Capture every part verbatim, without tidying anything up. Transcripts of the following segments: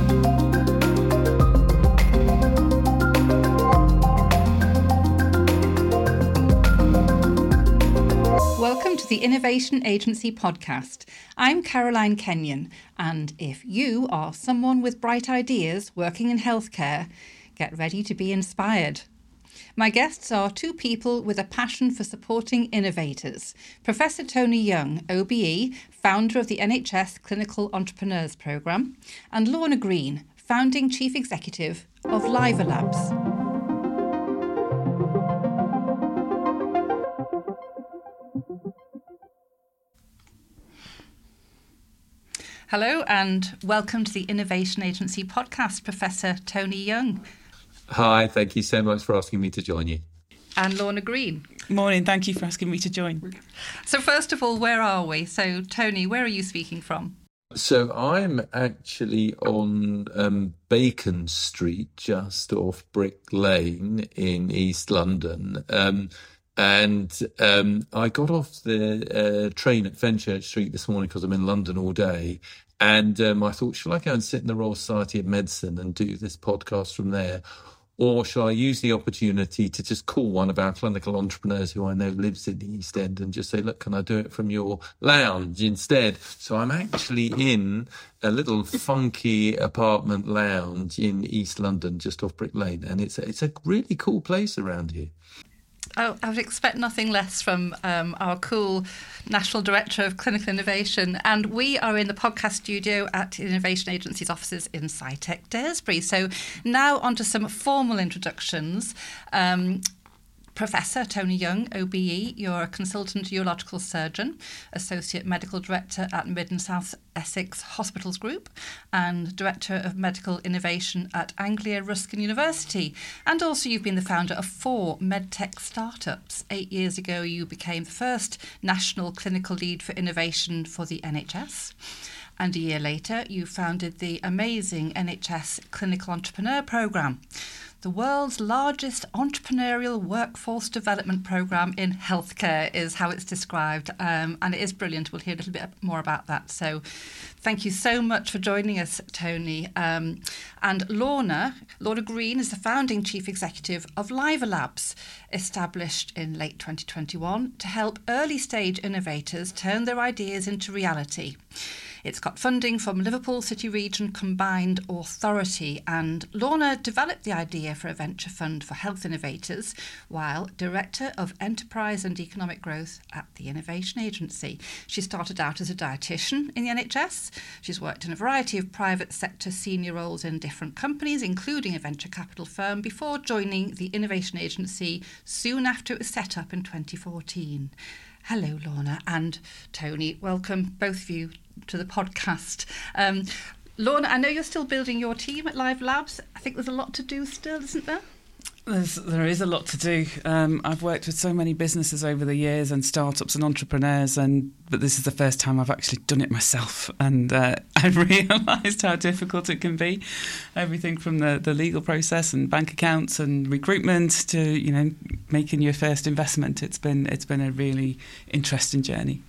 Welcome to the Innovation Agency podcast. I'm Caroline Kenyon, and if you are someone with bright ideas working in healthcare, get ready to be inspired. My guests are two people with a passion for supporting innovators. Professor Tony Young, O B E, founder of the N H S Clinical Entrepreneurs Programme, and Lorna Green, founding chief executive of Liver Labs. Hello and welcome to the Innovation Agency podcast, Professor Tony Young. Hi, thank you so much for asking me to join you. And Lorna Green. Morning, thank you for asking me to join. So first of all, where are we? So Tony, where are you speaking from? So I'm actually on um, Bacon Street, just off Brick Lane in East London. Um, and um, I got off the uh, train at Fenchurch Street this morning because I'm in London all day. And um, I thought, shall I go and sit in the Royal Society of Medicine and do this podcast from there? Or shall I use the opportunity to just call one of our clinical entrepreneurs who I know lives in the East End and just say, look, can I do it from your lounge instead? So I'm actually in a little funky apartment lounge in East London, just off Brick Lane. And it's a, it's a really cool place around here. Oh, I would expect nothing less from um, our cool National Director of Clinical Innovation. And we are in the podcast studio at Innovation Agency's offices in SciTech Daresbury. So now on to some formal introductions. Um, Professor Tony Young, O B E, you're a consultant urological surgeon, Associate Medical Director at Mid and South Essex Hospitals Group, and Director of Medical Innovation at Anglia Ruskin University. And also you've been the founder of four medtech startups. Eight years ago you became the first national clinical lead for innovation for the N H S. And a year later you founded the amazing N H S Clinical Entrepreneur Programme, the world's largest entrepreneurial workforce development programme in healthcare is how it's described. Um, and it is brilliant. We'll hear a little bit more about that. So thank you so much for joining us, Tony. Um, and Lorna, Lorna Green is the founding chief executive of Liver Labs, established in late twenty twenty-one to help early stage innovators turn their ideas into reality. It's got funding from Liverpool City Region Combined Authority, and Lorna developed the idea for a venture fund for health innovators while Director of Enterprise and Economic Growth at the Innovation Agency. She started out as a dietitian in the N H S. She's worked in a variety of private sector senior roles in different companies, including a venture capital firm, before joining the Innovation Agency soon after it was set up in twenty fourteen. Hello, Lorna and Tony. Welcome, both of you, to the podcast. Um, Lorna, I know you're still building your team at Liver Labs. I think there's a lot to do still, isn't there? There's, there is a lot to do. Um, I've worked with so many businesses over the years and startups and entrepreneurs, and but this is the first time I've actually done it myself, and uh, I've realised how difficult it can be. Everything from the, the legal process and bank accounts and recruitment to, you know, making your first investment. It's been it's been a really interesting journey.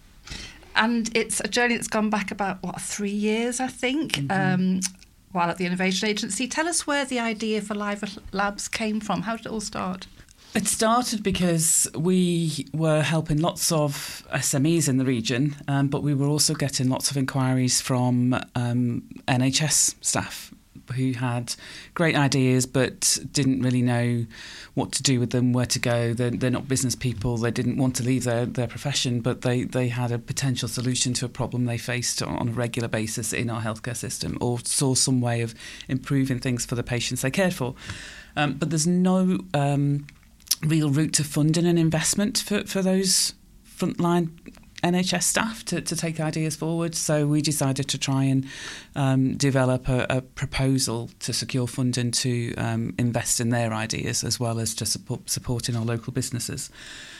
And it's a journey that's gone back about, what, three years, I think, mm-hmm. um, while at the Innovation Agency. Tell us where the idea for Liver Labs came from. How did it all start? It started because we were helping lots of S M Es in the region, um, but we were also getting lots of inquiries from um, N H S staff who had great ideas but didn't really know what to do with them, where to go. They're, they're not business people. They didn't want to leave their, their profession, but they, they had a potential solution to a problem they faced on a regular basis in our healthcare system, or saw some way of improving things for the patients they cared for. Um, but there's no um, real route to funding and investment for, for those frontline N H S staff to, to take ideas forward. So we decided to try and um, develop a, a proposal to secure funding to um, invest in their ideas, as well as to support supporting our local businesses.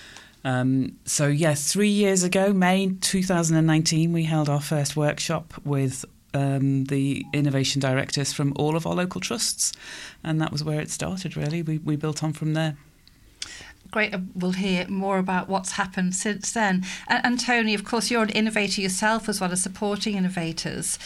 Um, so yes, three years ago, May two thousand nineteen, we held our first workshop with um, the innovation directors from all of our local trusts, and that was where it started. Really, we we built on from there. Great. We'll hear more about what's happened since then. And, and Tony, of course, you're an innovator yourself as well as supporting innovators.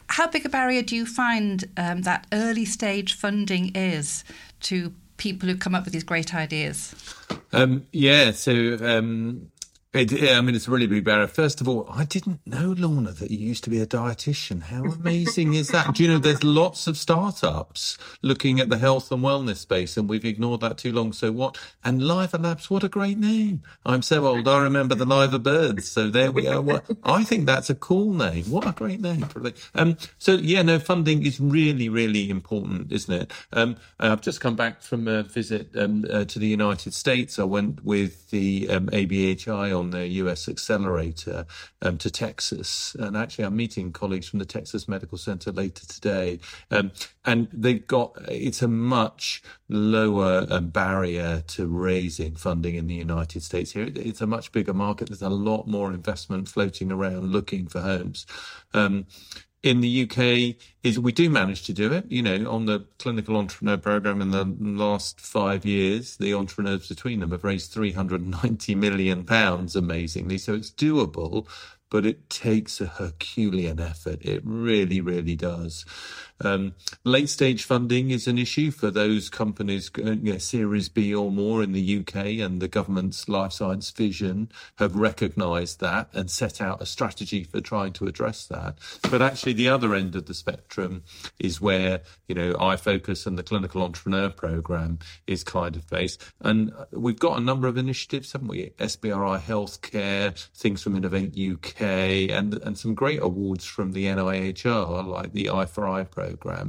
How big a barrier do you find um, that early stage funding is to people who come up with these great ideas? Um, yeah, so um, it, I mean, it's a really big barrier. First of all, I didn't know, Lorna, that you used to be a dietitian. How amazing is that? Do you know, there's lots of startups looking at the health and wellness space, and we've ignored that too long. So what? And Liver Labs, what a great name. I'm so old, I remember the Liver Birds. So there we are. What, I think that's a cool name. What a great name. Um, so, yeah, no, funding is really, really important, isn't it? Um, I've just come back from a visit um, uh, to the United States. I went with the um, A B H I on the U S accelerator um, to Texas. And actually, I'm meeting colleagues from the Texas Medical Center later today. Um, and they've got, it's a much lower um, barrier to raising funding in the United States here. It's a much bigger market. There's a lot more investment floating around looking for homes. Um, In the U K, is we do manage to do it. You know, on the clinical entrepreneur program in the last five years, the entrepreneurs between them have raised three hundred ninety million pounds, amazingly. So it's doable, but it takes a Herculean effort. It really, really does. Um, late stage funding is an issue for those companies, you know, Series B or more in the U K, and the government's life science vision have recognised that and set out a strategy for trying to address that. But actually the other end of the spectrum is where, you know, iFocus and the Clinical Entrepreneur Programme is kind of based. And we've got a number of initiatives, haven't we? S B R I Healthcare, things from Innovate U K, and, and some great awards from the N I H R, like the I for I programme. Program.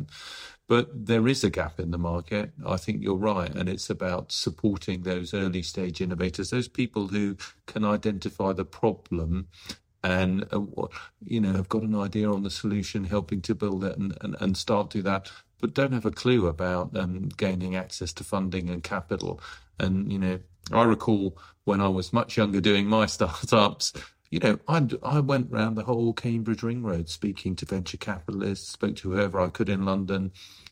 But there is a gap in the market. I think you're right. And it's about supporting those early stage innovators, those people who can identify the problem and, uh, you know, have got an idea on the solution, helping to build it and, and, and start to do that, but don't have a clue about um, gaining access to funding and capital. And, you know, I recall when I was much younger doing my startups, you know, I I went round the whole Cambridge Ring Road speaking to venture capitalists, spoke to whoever I could in London.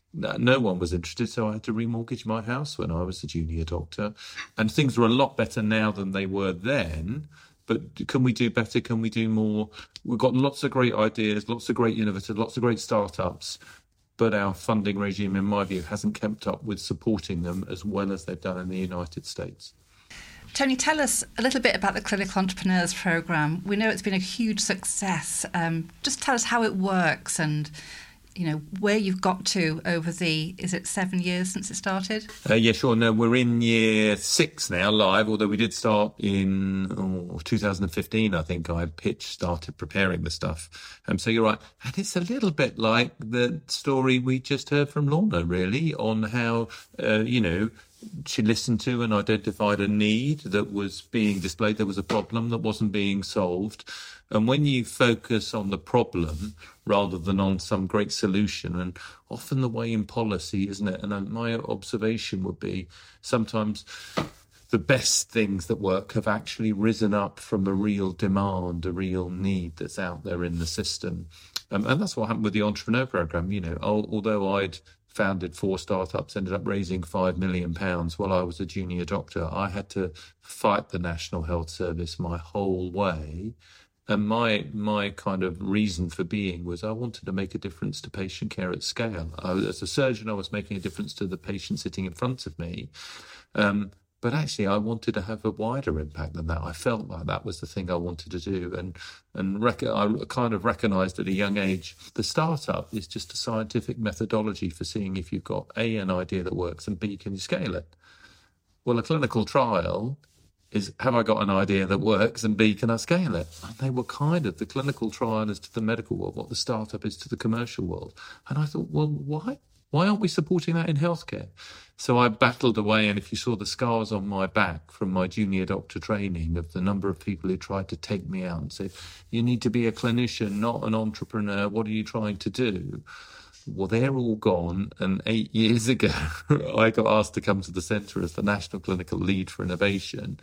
No one was interested, so I had to remortgage my house when I was a junior doctor. And things are a lot better now than they were then. But can we do better? Can we do more? We've got lots of great ideas, lots of great innovators, lots of great startups. But our funding regime, in my view, hasn't kept up with supporting them as well as they've done in the United States. Tony, tell us a little bit about the Clinical Entrepreneurs Programme. We know it's been a huge success. Um, just tell us how it works and, you know, where you've got to over the, is it seven years since it started? Uh, yeah, sure. No, we're in year six now live, although we did start in oh, two thousand fifteen, I think I pitched, started preparing the stuff. Um, so you're right. And it's a little bit like the story we just heard from Lorna, really, on how, uh, you know, she listened to and identified a need that was being displayed. There was a problem that wasn't being solved. And when you focus on the problem rather than on some great solution, and often the way in policy, isn't it? And my observation would be sometimes the best things that work have actually risen up from a real demand, a real need that's out there in the system. Um, and that's what happened with the Entrepreneur Programme. You know, although I'd founded four startups, ended up raising five million pounds while I was a junior doctor, I had to fight the National Health Service my whole way. And my my kind of reason for being was I wanted to make a difference to patient care at scale. I, as a surgeon, I was making a difference to the patient sitting in front of me. Um, But actually, I wanted to have a wider impact than that. I felt like that was the thing I wanted to do. And and rec- I kind of recognised at a young age, the startup is just a scientific methodology for seeing if you've got A, an idea that works, and B, can you scale it? Well, a clinical trial is, have I got an idea that works, and B, can I scale it? And they were kind of, the clinical trial is to the medical world what the startup is to the commercial world. And I thought, well, why? Why aren't we supporting that in healthcare? So I battled away, and if you saw the scars on my back from my junior doctor training of the number of people who tried to take me out and say, you need to be a clinician, not an entrepreneur, what are you trying to do? Well, they're all gone, and eight years ago, I got asked to come to the centre as the National Clinical Lead for Innovation.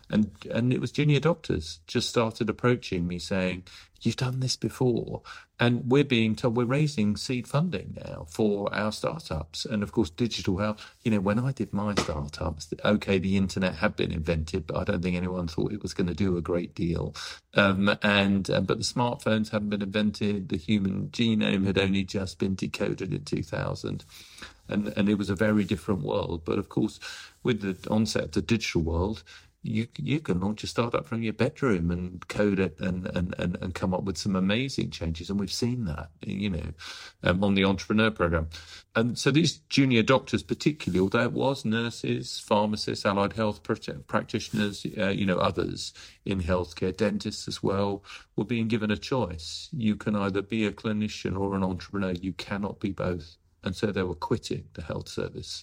And and it was junior doctors just started approaching me saying, you've done this before. And we're being told we're raising seed funding now for our startups. And of course, digital health, you know, when I did my startups, okay, the internet had been invented, but I don't think anyone thought it was going to do a great deal. Um, and uh, but the smartphones hadn't been invented. The human genome had only just been decoded in two thousand. And, and it was a very different world. But of course, with the onset of the digital world, You you can launch a startup from your bedroom and code it and, and, and, and come up with some amazing changes. And we've seen that, you know, um, on the entrepreneur program. And so these junior doctors particularly, although it was nurses, pharmacists, allied health practitioners, uh, you know, others in healthcare, dentists as well, were being given a choice. You can either be a clinician or an entrepreneur. You cannot be both. And so they were quitting the health service.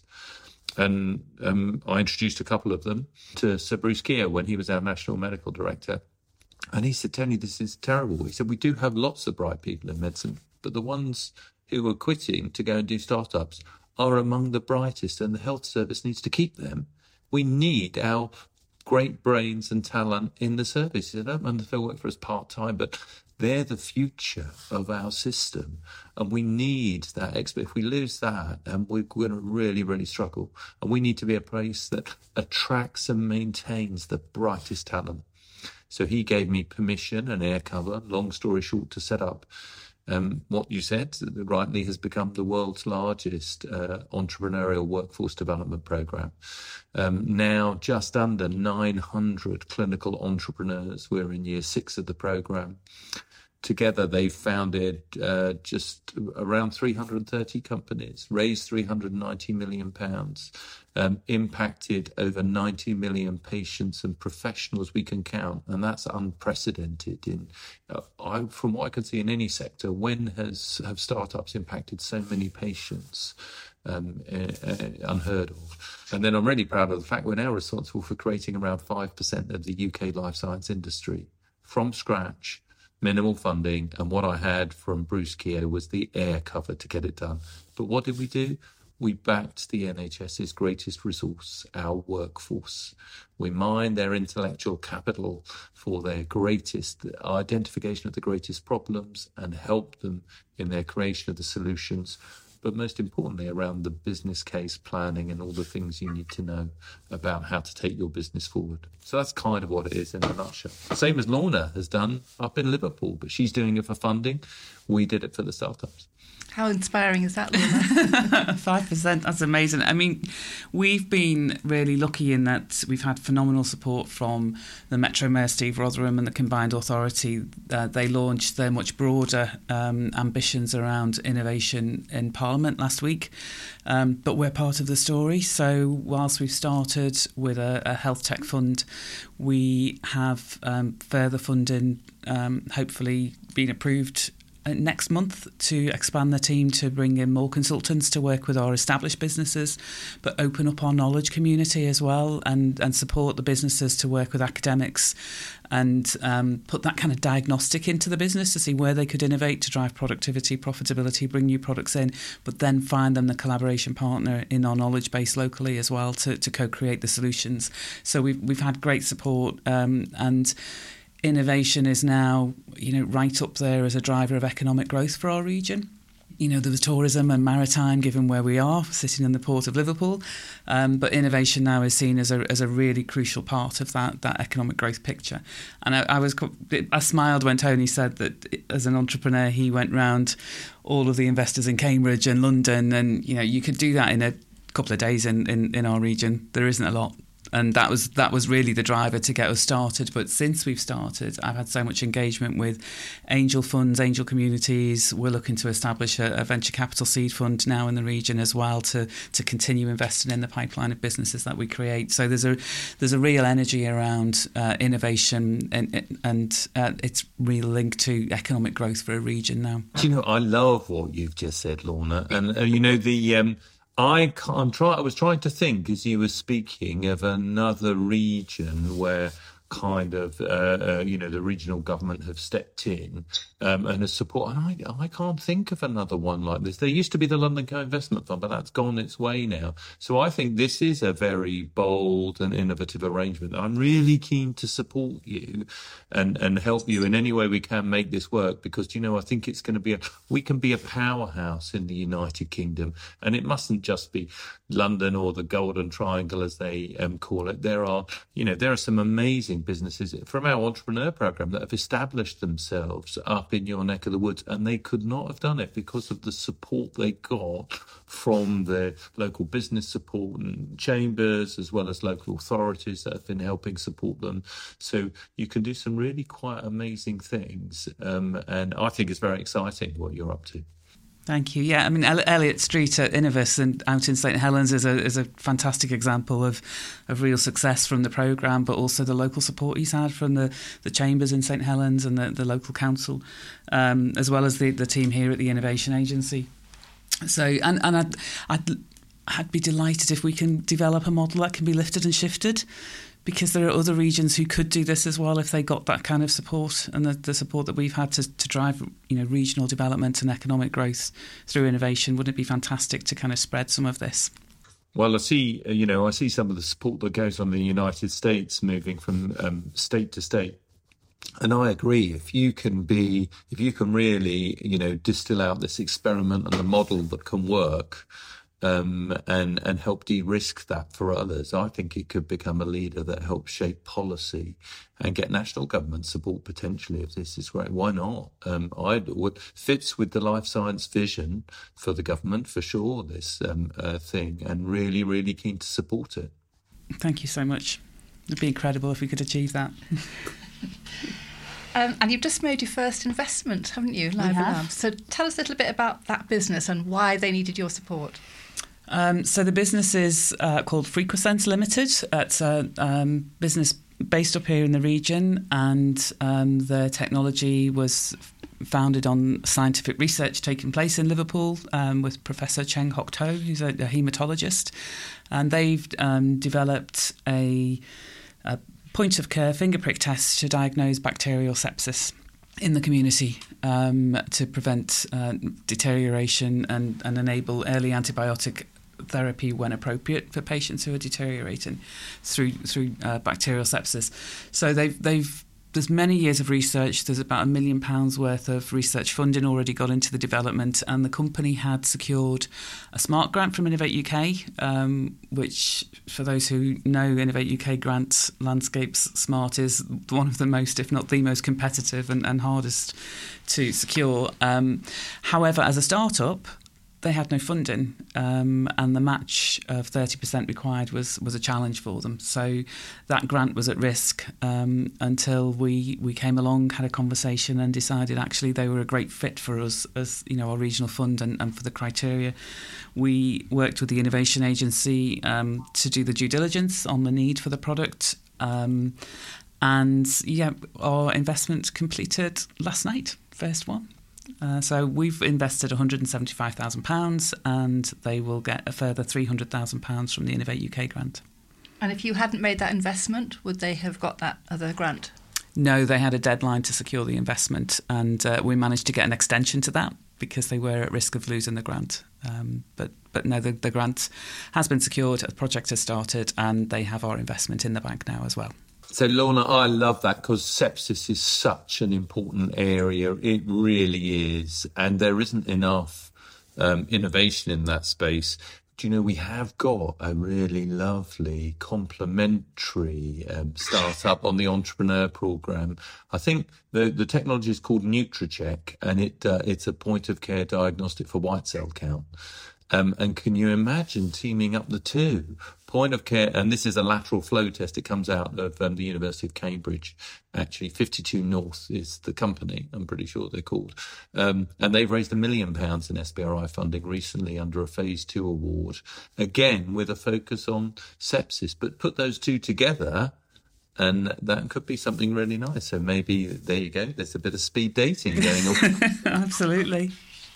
And um, I introduced a couple of them to Sir Bruce Keogh when he was our National Medical Director. And he said, Tony, this is terrible. He said, we do have lots of bright people in medicine, but the ones who are quitting to go and do startups are among the brightest, and the health service needs to keep them. We need our great brains and talent in the service. He said, I don't mind if they work for us part-time, but they're the future of our system, and we need that expert. If we lose that, and we're going to really, really struggle. And we need to be a place that attracts and maintains the brightest talent. So he gave me permission and air cover, long story short, to set up um, what you said, rightly, has become the world's largest uh, entrepreneurial workforce development program. Um, now, just under nine hundred clinical entrepreneurs. We're in year six of the program. Together, they've founded uh, just around three hundred thirty companies, raised three hundred ninety million pounds, um, impacted over ninety million patients and professionals we can count. And that's unprecedented in, uh, I, from what I can see in any sector. When has have startups impacted so many patients? Um, uh, uh, unheard of. And then I'm really proud of the fact we're now responsible for creating around five percent of the U K life science industry from scratch. Minimal funding, and what I had from Bruce Keogh was the air cover to get it done. But what did we do? We backed the N H S's greatest resource, our workforce. We mined their intellectual capital for their greatest identification of the greatest problems and helped them in their creation of the solutions. But most importantly, around the business case planning and all the things you need to know about how to take your business forward. So that's kind of what it is in a nutshell. Same as Lorna has done up in Liverpool, but she's doing it for funding. We did it for the startups. How inspiring is that, Lorna? five percent, that's amazing. I mean, we've been really lucky in that we've had phenomenal support from the Metro Mayor, Steve Rotherham, and the Combined Authority. Uh, they launched their much broader um, ambitions around innovation in Parliament last week. Um, but we're part of the story. So whilst we've started with a, a health tech fund, we have um, further funding um, hopefully being approved next month to expand the team to bring in more consultants to work with our established businesses, but open up our knowledge community as well, and, and support the businesses to work with academics and um, put that kind of diagnostic into the business to see where they could innovate to drive productivity, profitability, bring new products in, but then find them the collaboration partner in our knowledge base locally as well to, to co-create the solutions. So we've, we've had great support um, and innovation is now, you know, right up there as a driver of economic growth for our region. You know, there was tourism and maritime, given where we are, sitting in the port of Liverpool. Um, but innovation now is seen as a as a really crucial part of that that economic growth picture. And I, I was I smiled when Tony said that as an entrepreneur, he went round all of the investors in Cambridge and London, and you know, you could do that in a couple of days in, in, in our region. There isn't a lot. And that was that was really the driver to get us started. But since we've started, I've had so much engagement with angel funds, angel communities. We're looking to establish a, a venture capital seed fund now in the region as well to to continue investing in the pipeline of businesses that we create. So there's a there's a real energy around uh, innovation, and and uh, it's real link to economic growth for a region now. Do you know, I love what you've just said, Lorna, and uh, you know the. Um, I I'm try, I was trying to think as you were speaking of another region where kind of, uh, uh, you know, the regional government have stepped in um, and has support. And I, I can't think of another one like this. There used to be the London Co-Investment Fund, but that's gone its way now. So I think this is a very bold and innovative arrangement. I'm really keen to support you and, and help you in any way we can make this work, because, you know, I think it's going to be a, we can be a powerhouse in the United Kingdom, and it mustn't just be London or the Golden Triangle, as they um, call it. There are, you know, there are some amazing businesses from our entrepreneur program that have established themselves up in your neck of the woods, and they could not have done it because of the support they got from the local business support and chambers, as well as local authorities that have been helping support them. So you can do some really quite amazing things, um, and I think it's very exciting what you're up to. Thank you. Yeah, I mean, Elliott Street at Innovis and out in Saint Helens is a is a fantastic example of, of real success from the programme, but also the local support he's had from the, the chambers in Saint Helens and the, the local council, um, as well as the, the team here at the Innovation Agency. So, and, and I'd, I'd, I'd be delighted if we can develop a model that can be lifted and shifted, because there are other regions who could do this as well if they got that kind of support, and the, the support that we've had to, to drive, you know, regional development and economic growth through innovation. Wouldn't it be fantastic to kind of spread some of this? Well, I see, you know, I see some of the support that goes on in the United States moving from um, state to state. And I agree, if you can be, if you can really, you know, distill out this experiment and the model that can work, Um, and, and help de-risk that for others, I think it could become a leader that helps shape policy and get national government support potentially if this is great. Why not? Um, I would fits with the life science vision for the government for sure, this um, uh, thing, and really, really keen to support it. Thank you so much. It'd be incredible if we could achieve that. Um, and you've just made your first investment, haven't you, Live Lab? So tell us a little bit about that business and why they needed your support. Um, so the business is uh, called Frequasense Limited. It's a um, business based up here in the region, and um, the technology was founded on scientific research taking place in Liverpool um, with Professor Cheng Hock To, who's a, a haematologist. And they've um, developed a, a point-of-care finger prick test to diagnose bacterial sepsis in the community um, to prevent uh, deterioration and, and enable early antibiotic therapy when appropriate for patients who are deteriorating through through uh, bacterial sepsis. So they've they've there's many years of research. There's about a million pounds worth of research funding already got into the development, and the company had secured a SMART grant from Innovate U K, um, which, for those who know Innovate U K grant landscapes, SMART is one of the most, if not the most competitive and, and hardest to secure. Um, however, as a startup, they had no funding, um, and the match of thirty percent required was was a challenge for them. So that grant was at risk um, until we we came along, had a conversation, and decided actually they were a great fit for us as, you know, our regional fund and, and for the criteria. We worked with the Innovation Agency um, to do the due diligence on the need for the product, um, and yeah, our investment completed last night, first one. Uh, so we've invested one hundred seventy-five thousand pounds, and they will get a further three hundred thousand pounds from the Innovate U K grant. And if you hadn't made that investment, would they have got that other grant? No, they had a deadline to secure the investment, and uh, we managed to get an extension to that because they were at risk of losing the grant. Um, but but no, the, the grant has been secured, the project has started, and they have our investment in the bank now as well. So, Lorna, I love that because sepsis is such an important area. It really is. And there isn't enough um, innovation in that space. Do you know, we have got a really lovely complementary um, startup on the entrepreneur program. I think the, the technology is called NutriCheck, and it uh, it's a point-of-care diagnostic for white cell count. Um, and can you imagine teaming up the two? Point of care, and this is a lateral flow test. It comes out of um, the University of Cambridge. Actually, fifty-two North is the company, I'm pretty sure they're called. Um, and they've raised a million pounds in S B R I funding recently under a phase two award, again, with a focus on sepsis. But put those two together, and that could be something really nice. So maybe, there you go, there's a bit of speed dating going on. Absolutely.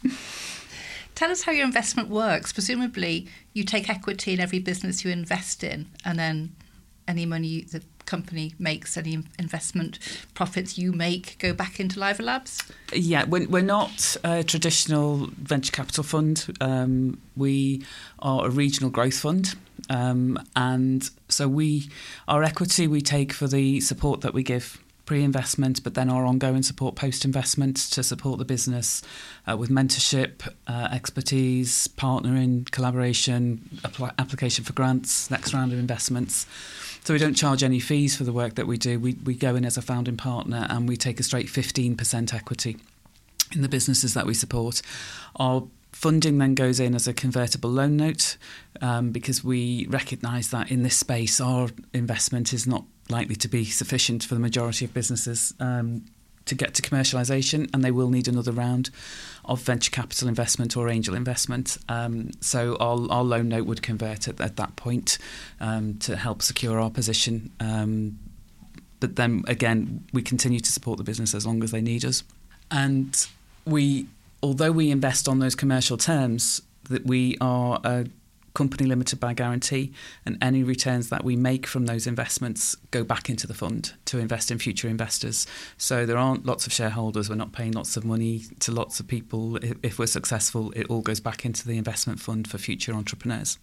Tell us how your investment works. Presumably, you take equity in every business you invest in, and then any money that company makes, any investment profits you make go back into Liver Labs? Yeah, we're, we're not a traditional venture capital fund. Um, we are a regional growth fund. Um, and so we, our equity we take for the support that we give pre-investment, but then our ongoing support post-investment to support the business uh, with mentorship, uh, expertise, partnering, collaboration, apply, application for grants, next round of investments. So we don't charge any fees for the work that we do. We, we go in as a founding partner and we take a straight fifteen percent equity in the businesses that we support. Our funding then goes in as a convertible loan note um, because we recognise that in this space our investment is not likely to be sufficient for the majority of businesses um, to get to commercialisation, and they will need another round of venture capital investment or angel investment. Um, so our, our loan note would convert at, at that point um, to help secure our position. Um, but then again, we continue to support the business as long as they need us. And we, although we invest on those commercial terms, that we are a company limited by guarantee, and any returns that we make from those investments go back into the fund to invest in future investors. So there aren't lots of shareholders, we're not paying lots of money to lots of people. If, if we're successful, it all goes back into the investment fund for future entrepreneurs.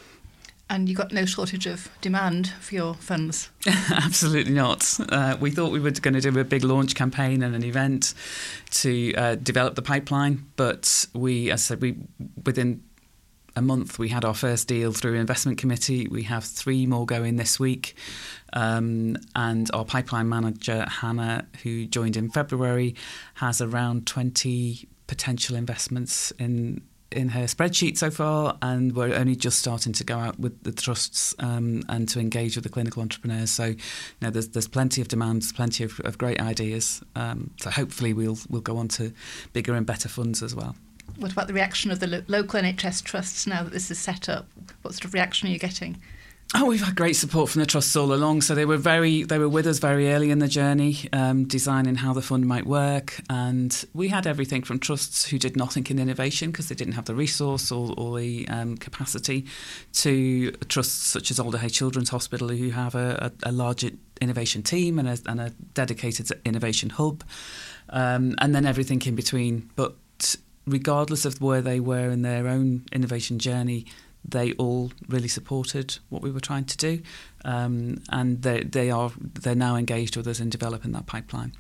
And you've got no shortage of demand for your funds? Absolutely not. Uh, we thought we were going to do a big launch campaign and an event to uh, develop the pipeline, but we, as I said, we within a month we had our first deal through investment committee. We have three more going this week, um, and our pipeline manager Hannah, who joined in February, has around twenty potential investments in in her spreadsheet so far, and we're only just starting to go out with the trusts um, and to engage with the clinical entrepreneurs. So, you know, there's there's plenty of demand, there's plenty of, of great ideas. Um, so hopefully we'll we'll go on to bigger and better funds as well. What about the reaction of the lo- local N H S trusts now that this is set up? What sort of reaction are you getting? Oh, we've had great support from the trusts all along. So they were very, they were with us very early in the journey, um, designing how the fund might work. And we had everything from trusts who did nothing in innovation because they didn't have the resource or, or the um, capacity, to trusts such as Alder Hey Children's Hospital, who have a, a, a large innovation team and a, and a dedicated innovation hub, um, and then everything in between. But regardless of where they were in their own innovation journey, they all really supported what we were trying to do, um, and they they are they're now engaged with us in developing that pipeline.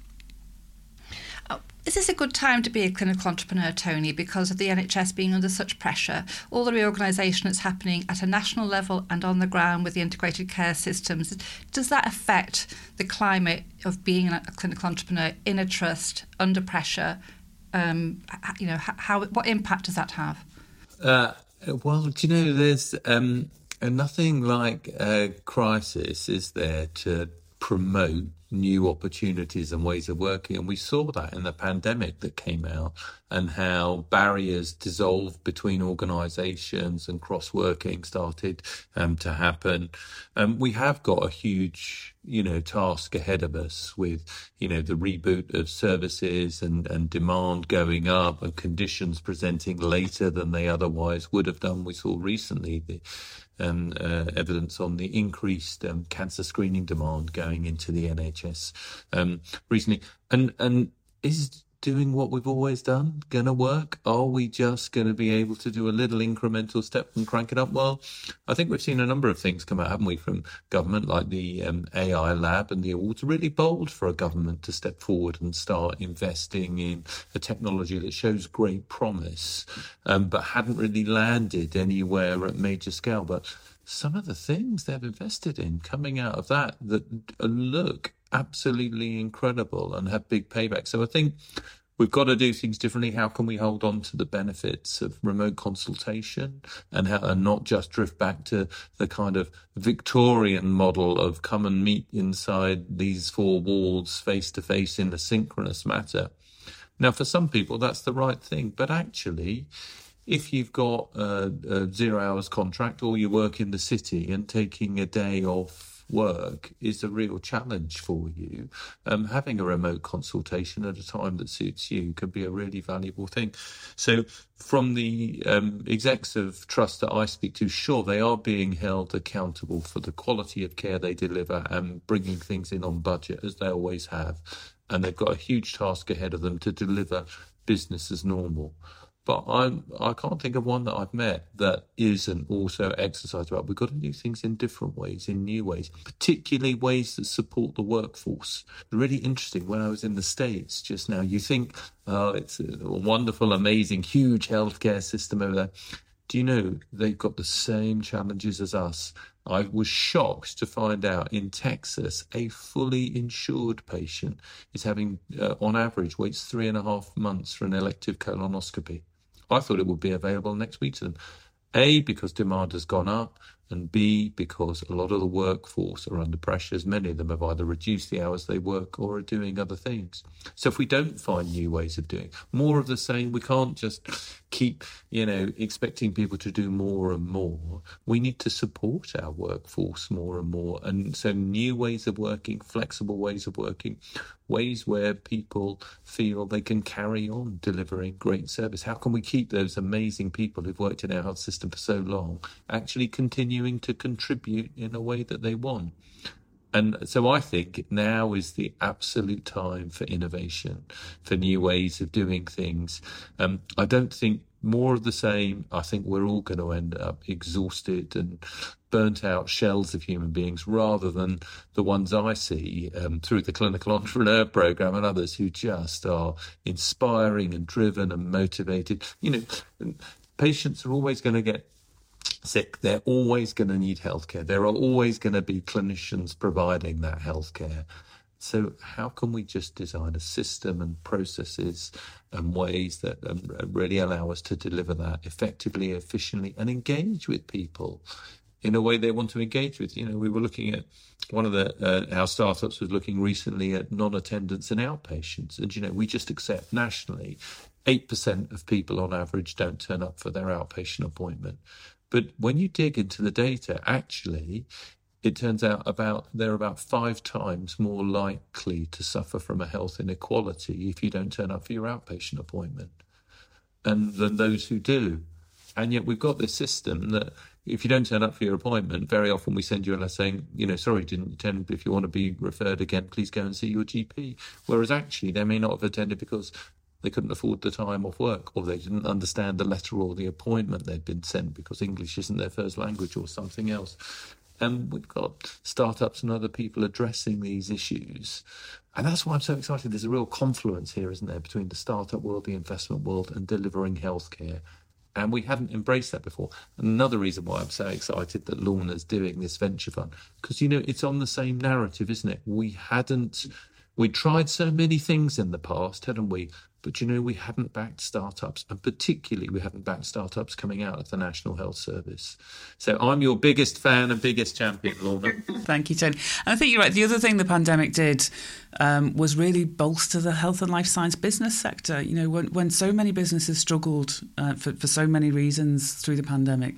Oh, is this a good time to be a clinical entrepreneur, Tony, because of the N H S being under such pressure, all the reorganisation that's happening at a national level and on the ground with the integrated care systems? Does that affect the climate of being a clinical entrepreneur in a trust under pressure? Um, you know, how what impact does that have? Uh, well, do you know, there's um, nothing like a crisis, is there, to promote new opportunities and ways of working. And we saw that in the pandemic that came out, and how barriers dissolved between organisations and cross-working started um, to happen. Um, we have got a huge, you know, task ahead of us with, you know, the reboot of services and, and demand going up and conditions presenting later than they otherwise would have done. We saw recently the Um, uh, evidence on the increased um, cancer screening demand going into the N H S um, recently. And and is doing what we've always done going to work? Are we just going to be able to do a little incremental step and crank it up? Well, I think we've seen a number of things come out, haven't we, from government, like the um, A I lab and the awards. Really bold for a government to step forward and start investing in a technology that shows great promise, um, but hadn't really landed anywhere at major scale. But some of the things they've invested in coming out of that that look absolutely incredible and have big payback. So I think we've got to do things differently. How can we hold on to the benefits of remote consultation and, how, and not just drift back to the kind of Victorian model of come and meet inside these four walls face to face in a synchronous matter? Now, for some people, that's the right thing. But actually, if you've got a, a zero hours contract, or you work in the city, and taking a day off work is a real challenge for you, um, having a remote consultation at a time that suits you could be a really valuable thing. So from the um, execs of trust that I speak to, sure, they are being held accountable for the quality of care they deliver and bringing things in on budget, as they always have. And they've got a huge task ahead of them to deliver business as normal. But I'm, I can't think of one that I've met that isn't also exercised about. We've got to do things in different ways, in new ways, particularly ways that support the workforce. Really interesting. When I was in the States just now, you think, oh, it's a wonderful, amazing, huge healthcare system over there. Do you know they've got the same challenges as us? I was shocked to find out in Texas, a fully insured patient is having, uh, on average, waits three and a half months for an elective colonoscopy. I thought it would be available next week to them. A, because demand has gone up, and B, because a lot of the workforce are under pressures. Many of them have either reduced the hours they work or are doing other things. So if we don't find new ways of doing more of the same, we can't just keep, you know, expecting people to do more and more. We need to support our workforce more and more. And so new ways of working, flexible ways of working, ways where people feel they can carry on delivering great service. How can we keep those amazing people who've worked in our health system for so long actually continuing to contribute in a way that they want? And so I think now is the absolute time for innovation, for new ways of doing things. Um, I don't think more of the same. I think we're all going to end up exhausted and burnt out shells of human beings, rather than the ones I see um, through the Clinical Entrepreneur Programme and others who just are inspiring and driven and motivated. You know, patients are always going to get sick. They're always going to need healthcare. There are always going to be clinicians providing that healthcare. So how can we just design a system and processes and ways that um, really allow us to deliver that effectively, efficiently, and engage with people in a way they want to engage with? You know, we were looking at one of the, uh, our startups was looking recently at non-attendance and outpatients. And, you know, we just accept nationally eight percent of people on average don't turn up for their outpatient appointment. But when you dig into the data, actually, it turns out about they're about five times more likely to suffer from a health inequality if you don't turn up for your outpatient appointment, and than those who do. And yet we've got this system that if you don't turn up for your appointment, very often we send you a letter saying, you know, sorry, didn't attend. If you want to be referred again, please go and see your G P. Whereas actually they may not have attended because they couldn't afford the time off work, or they didn't understand the letter or the appointment they'd been sent because English isn't their first language or something else. And we've got startups and other people addressing these issues. And that's why I'm so excited. There's a real confluence here, isn't there, between the startup world, the investment world, and delivering healthcare. And we hadn't embraced that before. Another reason why I'm so excited that Lorna's doing this venture fund, because, you know, it's on the same narrative, isn't it? We hadn't, we tried so many things in the past, hadn't we? But, you know, we hadn't backed startups, and particularly we hadn't backed startups coming out of the National Health Service. So I'm your biggest fan and biggest champion, Lorna. Thank you, Tony. And I think you're right. The other thing the pandemic did um, was really bolster the health and life science business sector. You know, when, when so many businesses struggled uh, for, for so many reasons through the pandemic,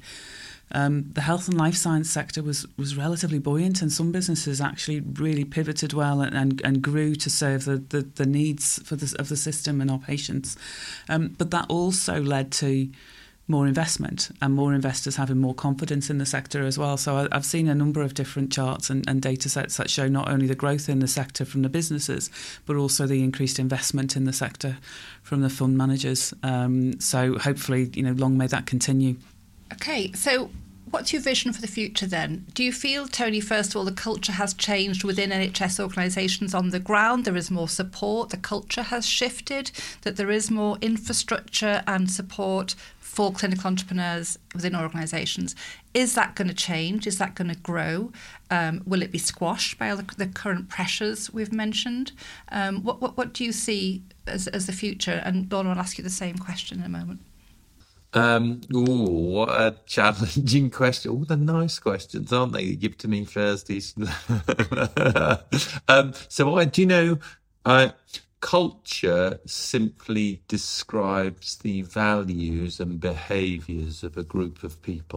Um, the health and life science sector was, was relatively buoyant, and some businesses actually really pivoted well and, and, and grew to serve the, the, the needs for the, of the system and our patients. Um, but that also led to more investment and more investors having more confidence in the sector as well. So I, I've seen a number of different charts and, and data sets that show not only the growth in the sector from the businesses, but also the increased investment in the sector from the fund managers. Um, so hopefully, you know, long may that continue. Okay, so what's your vision for the future then? Do you feel, Tony, first of all, the culture has changed within N H S organisations on the ground? There is more support, the culture has shifted, that there is more infrastructure and support for clinical entrepreneurs within organisations. Is that going to change? Is that going to grow? Um, will it be squashed by all the, the current pressures we've mentioned? Um, what, what, what do you see as, as the future? And Lorna, I'll ask you the same question in a moment. Um, ooh, what a challenging question. All the nice questions, aren't they? You give to me first. um, so I, do you know, uh, culture simply describes the values and behaviours of a group of people.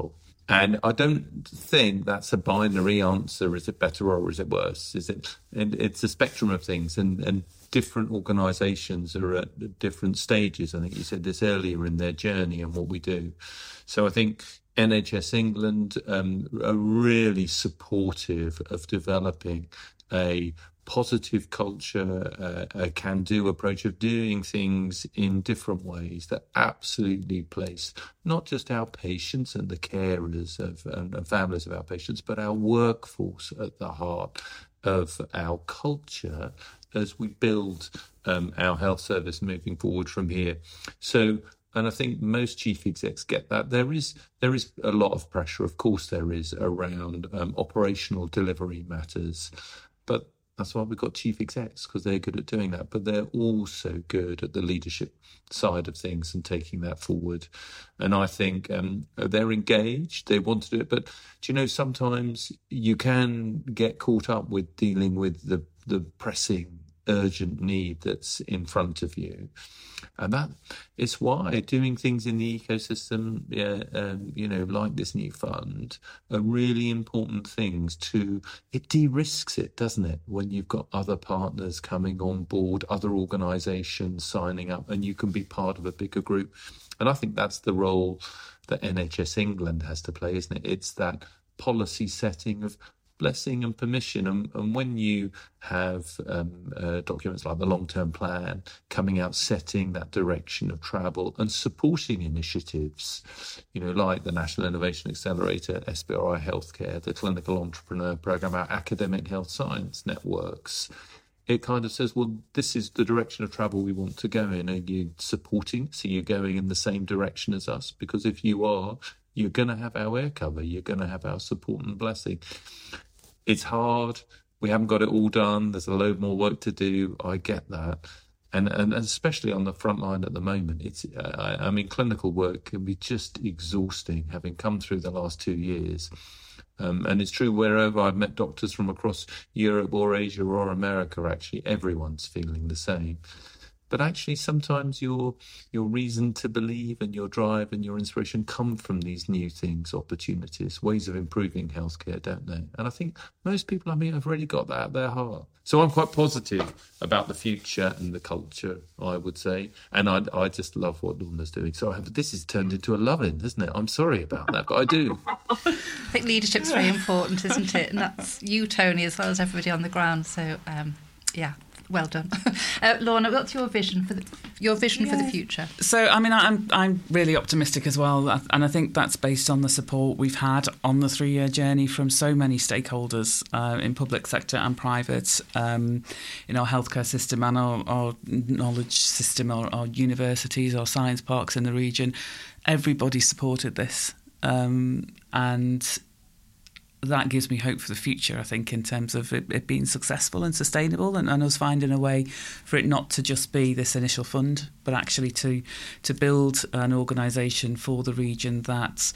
And I don't think that's a binary answer. Is it better or is it worse? Is it? And it's a spectrum of things, and, and different organisations are at different stages. I think you said this earlier in their journey and what we do. So I think N H S England um, are really supportive of developing a positive culture, uh, a can-do approach of doing things in different ways that absolutely place not just our patients and the carers of and, and families of our patients, but our workforce at the heart of our culture as we build um, our health service moving forward from here. So, and I think most chief execs get that. There is there is a lot of pressure, of course there is, around um, operational delivery matters, but that's why we've got chief execs, because they're good at doing that. But they're also good at the leadership side of things and taking that forward. And I think um, they're engaged. They want to do it. But, do you know, sometimes you can get caught up with dealing with the, the pressing, urgent need that's in front of you. And that is why doing things in the ecosystem, yeah, um, you know, like this new fund, are really important things to, it de-risks it, doesn't it? When you've got other partners coming on board, other organisations signing up, and you can be part of a bigger group. And I think that's the role that N H S England has to play, isn't it? It's that policy setting of blessing and permission. And, and when you have um, uh, documents like the long-term plan coming out, setting that direction of travel and supporting initiatives, you know, like the National Innovation Accelerator, S B R I Healthcare, the Clinical Entrepreneur Programme, our academic health science networks, it kind of says, well, this is the direction of travel we want to go in. Are you supporting? So you're going in the same direction as us? Because if you are, you're going to have our air cover. You're going to have our support and blessing. It's hard. We haven't got it all done. There's a load more work to do. I get that. And and especially on the front line at the moment, it's uh, I, I mean, clinical work can be just exhausting, having come through the last two years. Um, and it's true wherever I've met doctors from across Europe or Asia or America, actually, everyone's feeling the same. But actually, sometimes your your reason to believe and your drive and your inspiration come from these new things, opportunities, ways of improving healthcare, don't they? And I think most people I mean have really got that at their heart. So I'm quite positive about the future and the culture, I would say. And I, I just love what Lorna's doing. So I have, this has turned into a love-in, hasn't it? I'm sorry about that, but I do. I think leadership's very important, isn't it? And that's you, Tony, as well as everybody on the ground. So, um, yeah. Well done, uh, Lorna. What's your vision for the your vision yeah. for the future? So, I mean, I'm I'm really optimistic as well, and I think that's based on the support we've had on the three-year journey from so many stakeholders uh, in public sector and private, um, in our healthcare system and our, our knowledge system, our, our universities, our science parks in the region. Everybody supported this, um, and that gives me hope for the future, I think, in terms of it, it being successful and sustainable, and, and us finding a way for it not to just be this initial fund, but actually to to build an organisation for the region that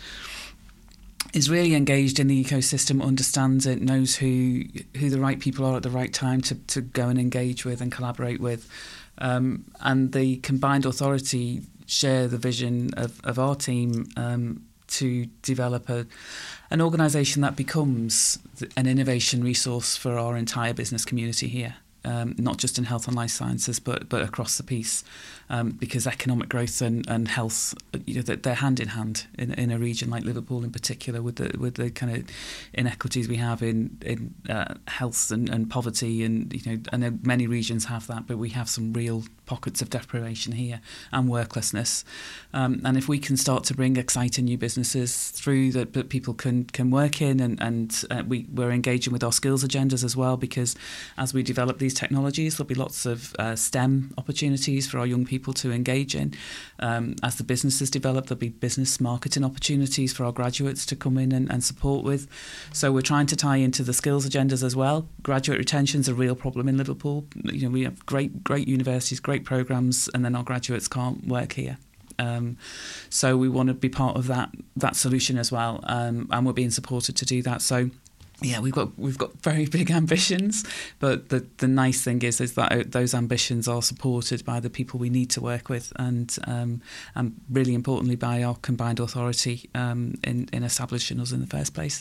is really engaged in the ecosystem, understands it, knows who who the right people are at the right time to, to go and engage with and collaborate with. Um, and the combined authority share the vision of, of our team um, to develop a an organisation that becomes an innovation resource for our entire business community here, um, not just in health and life sciences, but but across the piece, um, because economic growth and, and health, you know, they're hand in hand in, in a region like Liverpool in particular, with the with the kind of inequities we have in in uh, health and, and poverty, and you know, I know many regions have that, but we have some real pockets of deprivation here and worklessness. Um, and if we can start to bring exciting new businesses through that, that people can can work in, and, and uh, we, we're engaging with our skills agendas as well, because as we develop these technologies, there'll be lots of uh, STEM opportunities for our young people to engage in. Um, as the businesses develop, there'll be business marketing opportunities for our graduates to come in and, and support with. So we're trying to tie into the skills agendas as well. Graduate retention's a real problem in Liverpool. You know, we have great, great universities, great programs, and then our graduates can't work here. Um, so we want to be part of that that solution as well, um, and we're being supported to do that. So Yeah, we've got we've got very big ambitions, but the, the nice thing is is that those ambitions are supported by the people we need to work with, and um, and really importantly by our combined authority um, in in establishing us in the first place.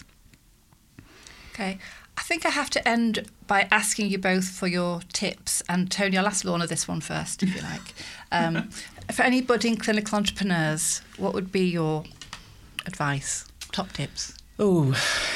Okay, I think I have to end by asking you both for your tips, and Tony, I'll ask Lorna this one first, if you like. Um, for any budding clinical entrepreneurs, what would be your advice, top tips? Oh.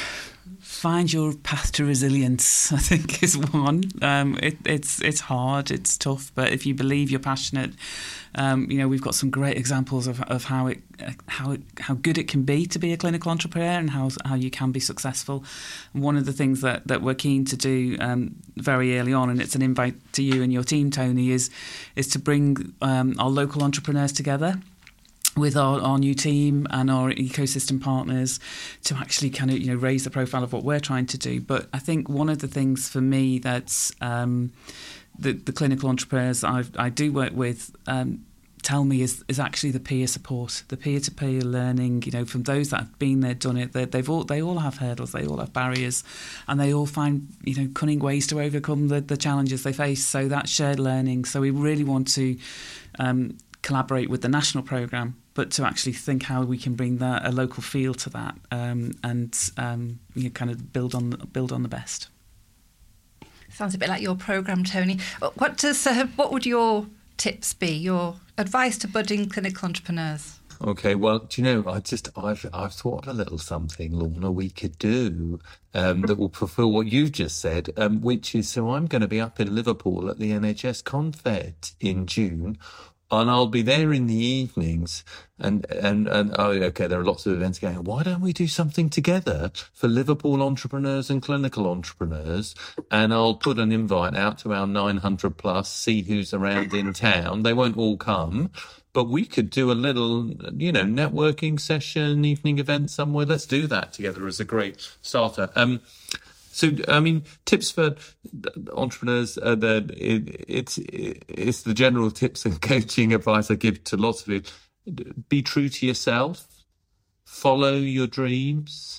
Find your path to resilience, I think, is one. Um, it, it's it's hard, it's tough, but if you believe you're passionate, um, you know, we've got some great examples of, of how it how it, how good it can be to be a clinical entrepreneur and how how you can be successful. And one of the things that, that we're keen to do um, very early on, and it's an invite to you and your team, Tony, is is to bring um, our local entrepreneurs together with our, our new team and our ecosystem partners to actually kind of, you know, raise the profile of what we're trying to do. But I think one of the things for me that's um, the, the clinical entrepreneurs I've, I do work with um, tell me is, is actually the peer support, the peer-to-peer learning, you know, from those that have been there, done it. They've all they all have hurdles, they all have barriers, and they all find, you know, cunning ways to overcome the, the challenges they face. So that shared learning. So we really want to um, collaborate with the national programme, but to actually think how we can bring that a local feel to that, um, and um, you know, kind of build on build on the best. Sounds a bit like your programme, Tony. What does uh, what would your tips be? Your advice to budding clinical entrepreneurs? Okay, well, do you know, I just I've I've thought of a little something, Lorna, we could do um, that will fulfil what you've just said, um, which is so I'm going to be up in Liverpool at the N H S Confed in June. And I'll be there in the evenings, and, and, and oh, okay, there are lots of events going on. Why don't we do something together for Liverpool entrepreneurs and clinical entrepreneurs? And I'll put an invite out to our nine hundred plus, see who's around in town. They won't all come, but we could do a little, you know, networking session, evening event somewhere. Let's do that together as a great starter. Um, So, I mean, tips for entrepreneurs, uh, the, it, it's it's the general tips and coaching advice I give to lots of you. Be true to yourself, follow your dreams,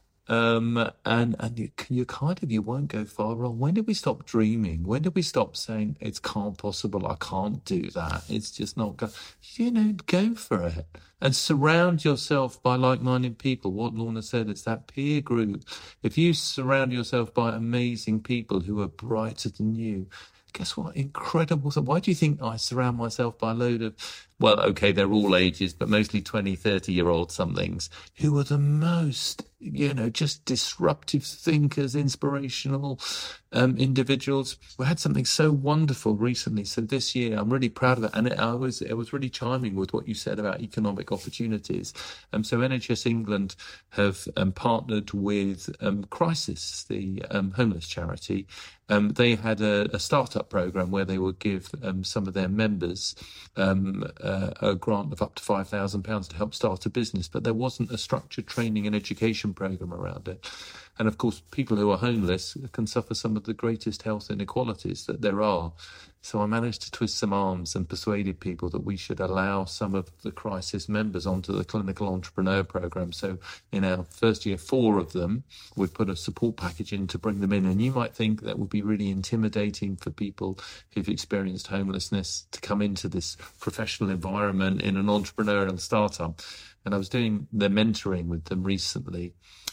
um, and and you, you kind of, you won't go far wrong. When did we stop dreaming? When did we stop saying, it's can't possible, I can't do that, it's just not go. You know, go for it. And surround yourself by like-minded people. What Lorna said, it's that peer group. If you surround yourself by amazing people who are brighter than you, guess what? Incredible. So why do you think I surround myself by a load of, well, okay, they're all ages, but mostly twenty, thirty-year-old somethings who are the most, you know, just disruptive thinkers, inspirational um, individuals. We had something so wonderful recently. So this year, I'm really proud of it. And it, I was, it was really chiming with what you said about economic opportunities. Um, so N H S England have um, partnered with um, Crisis, the um, homeless charity. Um, they had a, a startup program where they would give um, some of their members um, uh, a grant of up to five thousand pounds to help start a business, but there wasn't a structured training and education program around it. And of course, people who are homeless can suffer some of the greatest health inequalities that there are. So I managed to twist some arms and persuaded people that we should allow some of the Crisis members onto the clinical entrepreneur program. So in our first year, four of them, we put a support package in to bring them in. And you might think that would be really intimidating for people who've experienced homelessness to come into this professional environment in an entrepreneurial startup. And I was doing the mentoring with them recently.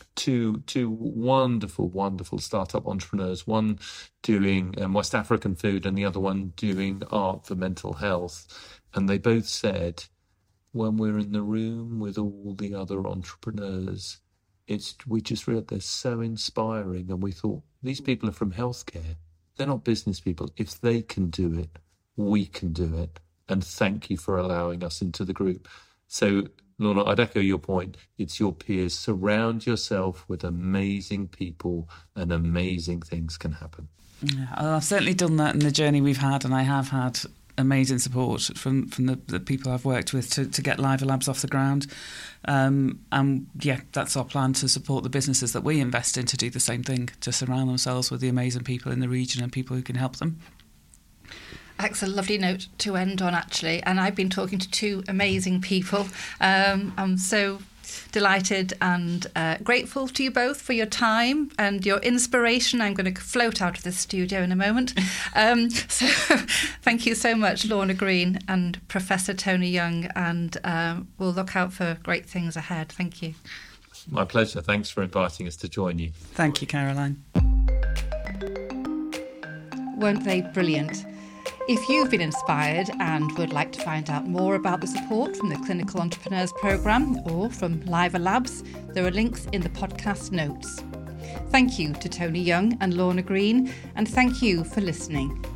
Two two wonderful, wonderful startup entrepreneurs, one doing um, West African food and the other one doing art for mental health. And they both said, when we're in the room with all the other entrepreneurs, it's we just realized they're so inspiring. And we thought, these people are from healthcare. They're not business people. If they can do it, we can do it. And thank you for allowing us into the group. So, Lorna, I'd echo your point. It's your peers. Surround yourself with amazing people and amazing things can happen. Yeah, I've certainly done that in the journey we've had, and I have had amazing support from, from the, the people I've worked with to, to get Liver Labs off the ground. Um, and yeah, that's our plan, to support the businesses that we invest in to do the same thing, to surround themselves with the amazing people in the region and people who can help them. That's a lovely note to end on, actually. And I've been talking to two amazing people. Um, I'm so Delighted and uh, grateful to you both for your time and your inspiration. I'm going to float out of this studio in a moment. Um, so thank you so much, Lorna Green and Professor Tony Young, and um, we'll look out for great things ahead. Thank you. My pleasure. Thanks for inviting us to join you. Thank you, Caroline. Weren't they brilliant? If you've been inspired and would like to find out more about the support from the Clinical Entrepreneurs Programme or from Liver Labs, there are links in the podcast notes. Thank you to Tony Young and Lorna Green, and thank you for listening.